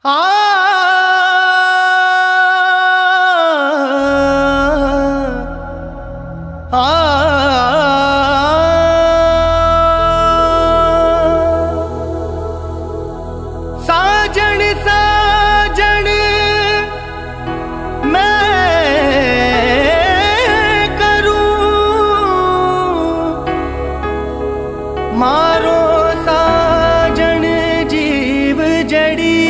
साजन साजन मैं करूं मारो साजन जीव जड़ी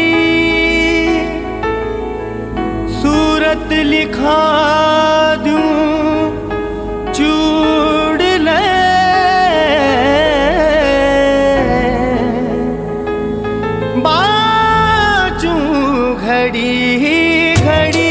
सूरत लिखा दूं चूड़ ले बाचूं घड़ी घड़ी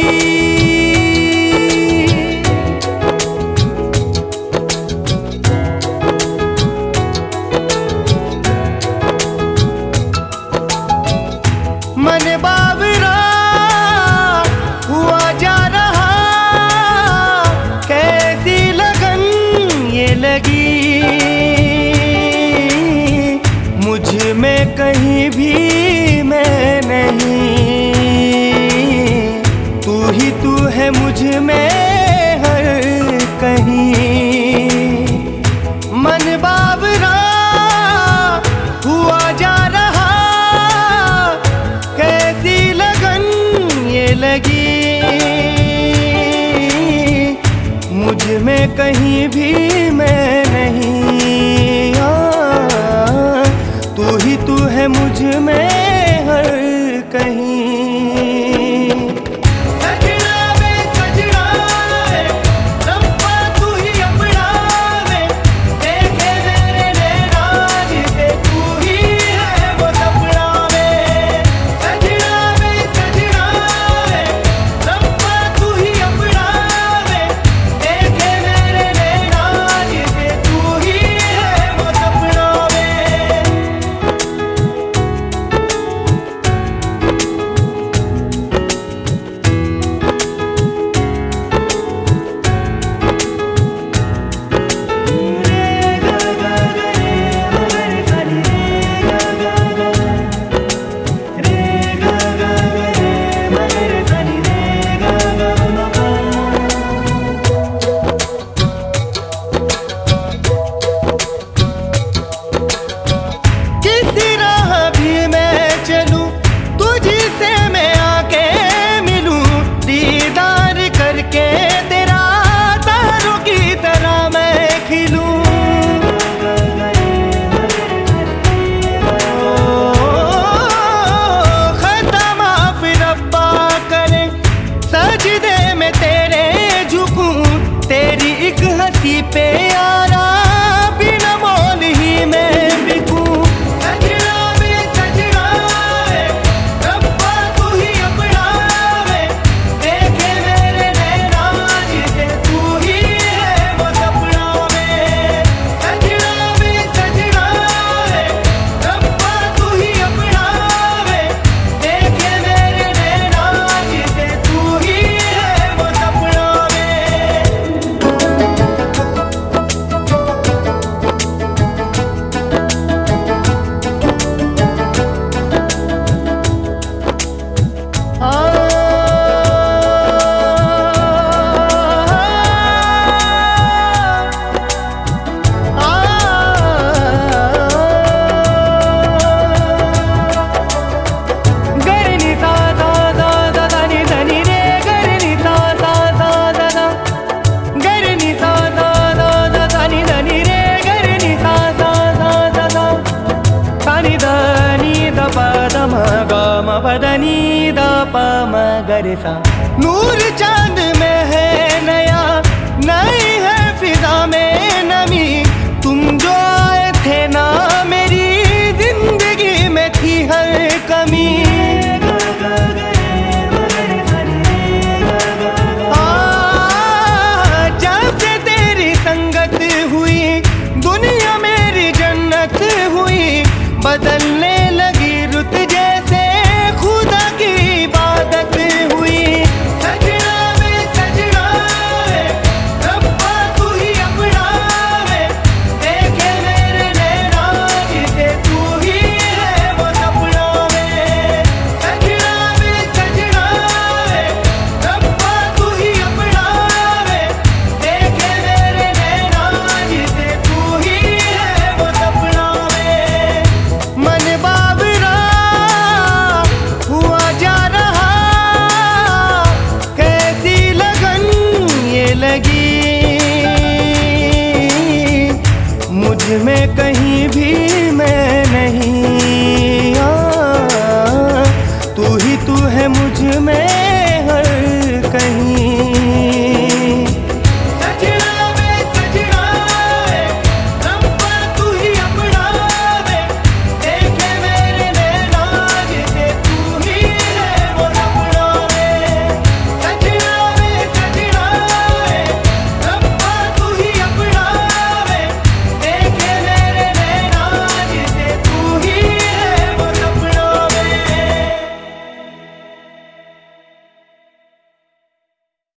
मन बावरा हुआ जा रहा कैसी लगन ये लगी मुझ में कहीं भी मैं नहीं तू ही तू है मुझ में हर कहीं मन बावरा हुआ जा रहा कैसी लगन ये लगी मुझ में कहीं भी मैं नहीं तू ही तू है मुझ में हर कहीं तेरी एक हंसी पे यारा बिना मोल ही मैं बिकूं सजना में सजना रब्बा तू ही अपना देखे मेरे नैना जिसे तू ही है वो सपना में सजना रब्बा तू ही अपना देखे मेरे नैना जिसे तू ही है वो सपना पदनी दा प म गरे सा नूर चांद में है नया नहीं है फिजा में नमी तुम जो आए थे ना मेरी जिंदगी में थी हर कमी